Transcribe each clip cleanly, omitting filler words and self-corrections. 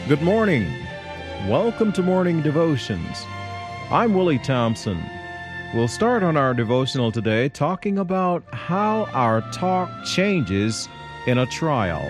Good morning. Welcome to Morning Devotions. I'm Willie Thompson. We'll start on our devotional today talking about how our talk changes in a trial.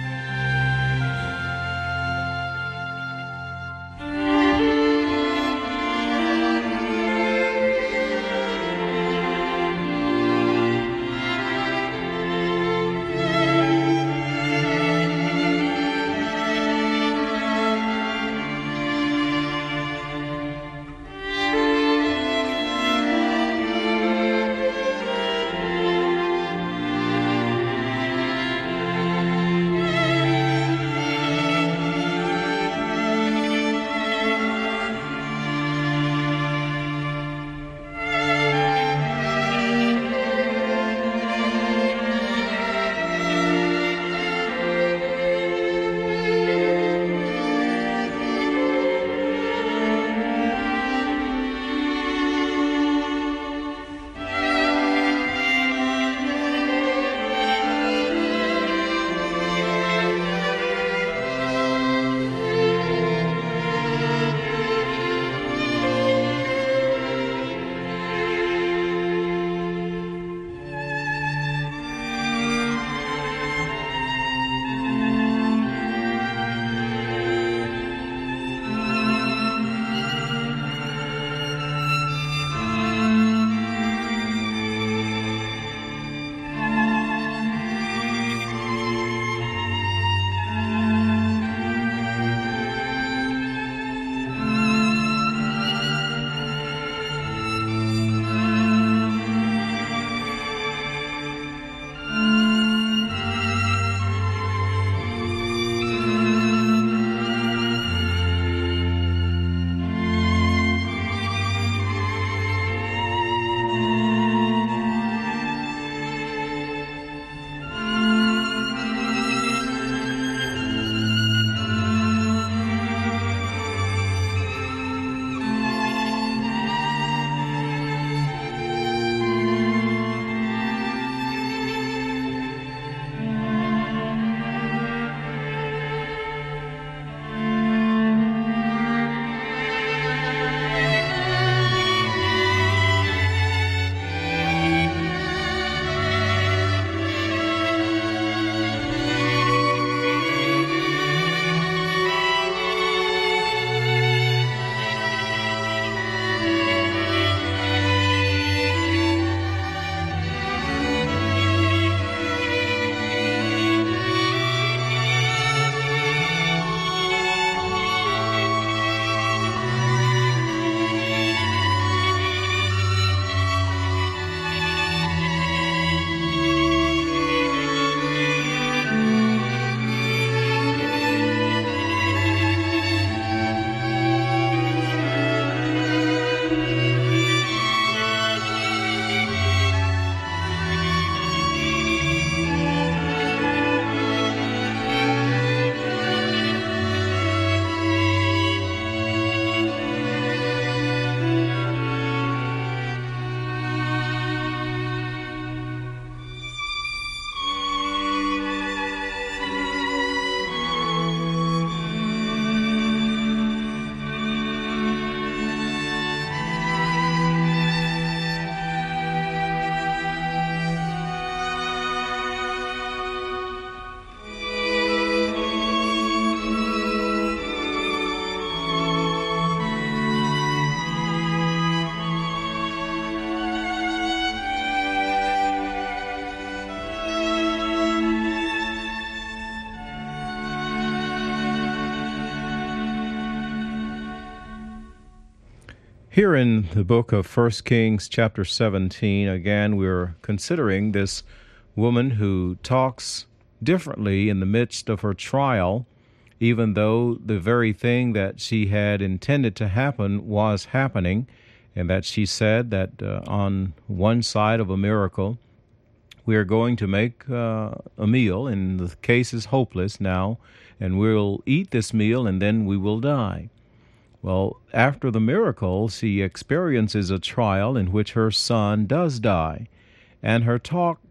Here in the book of 1 Kings chapter 17, again, we're considering this woman who talks differently in the midst of her trial, even though the very thing that she had intended to happen was happening, and that she said that on one side of a miracle, we are going to make a meal, and the case is hopeless now, and we'll eat this meal, and then we will die. Well, after the miracle, she experiences a trial in which her son does die, and her talk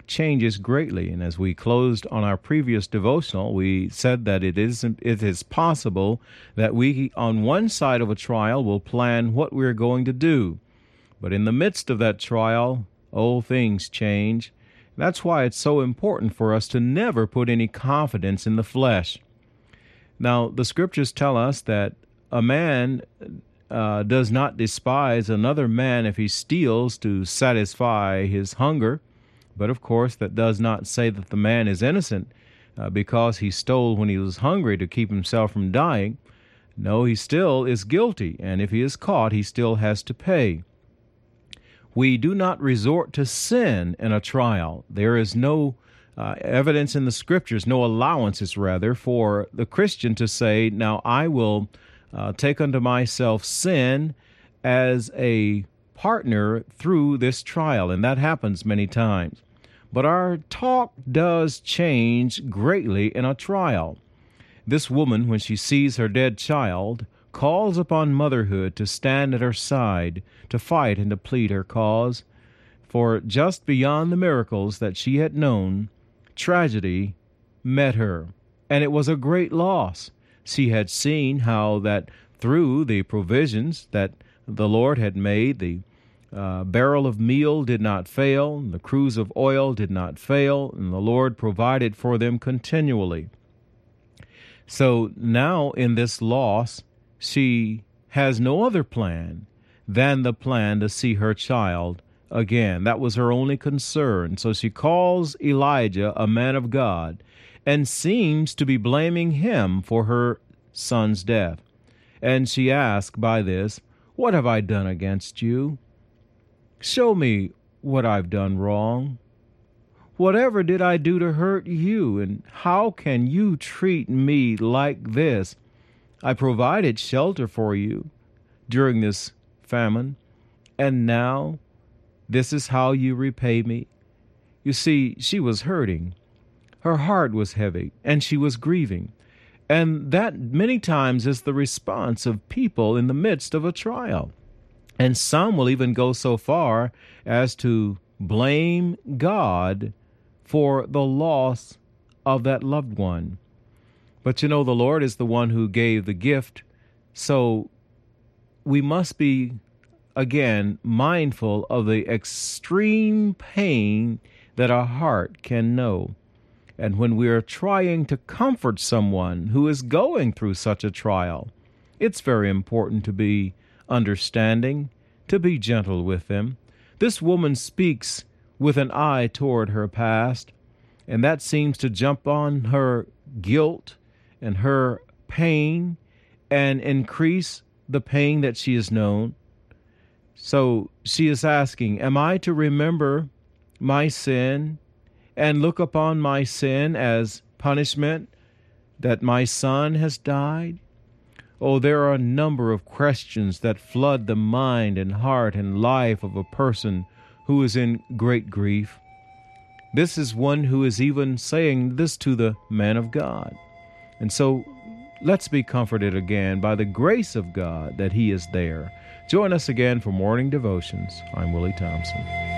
changes greatly. And as we closed on our previous devotional, we said that it is possible that we, on one side of a trial, will plan what we're going to do. But in the midst of that trial, old things change. That's why it's so important for us to never put any confidence in the flesh. Now, the scriptures tell us that a man does not despise another man if he steals to satisfy his hunger. But of course, that does not say that the man is innocent because he stole when he was hungry to keep himself from dying. No, he still is guilty, and if he is caught, he still has to pay. We do not resort to sin in a trial. There is no evidence in the scriptures, no allowances rather, for the Christian to say, now I will take unto myself sin as a partner through this trial. And that happens many times. But our talk does change greatly in a trial. This woman, when she sees her dead child, calls upon motherhood to stand at her side, to fight and to plead her cause. For just beyond the miracles that she had known, tragedy met her, and it was a great loss. She had seen how that through the provisions that the Lord had made, the barrel of meal did not fail, the cruse of oil did not fail, and the Lord provided for them continually. So now in this loss, she has no other plan than the plan to see her child again. That was her only concern. So she calls Elijah, a man of God, and seems to be blaming him for her son's death. And she asks by this, "What have I done against you? Show me what I've done wrong. Whatever did I do to hurt you, and how can you treat me like this? I provided shelter for you during this famine, and now this is how you repay me." You see, she was hurting. Her heart was heavy, and she was grieving. And that many times is the response of people in the midst of a trial. And some will even go so far as to blame God for the loss of that loved one. But you know, the Lord is the one who gave the gift. So we must be, again, mindful of the extreme pain that our heart can know. And when we are trying to comfort someone who is going through such a trial, it's very important to be understanding, to be gentle with them. This woman speaks with an eye toward her past, and that seems to jump on her guilt and her pain and increase the pain that she has known. So she is asking, am I to remember my sin and look upon my sin as punishment that my son has died? Oh, there are a number of questions that flood the mind and heart and life of a person who is in great grief. This is one who is even saying this to the man of God. And so let's be comforted again by the grace of God that He is there. Join us again for Morning Devotions. I'm Willie Thompson.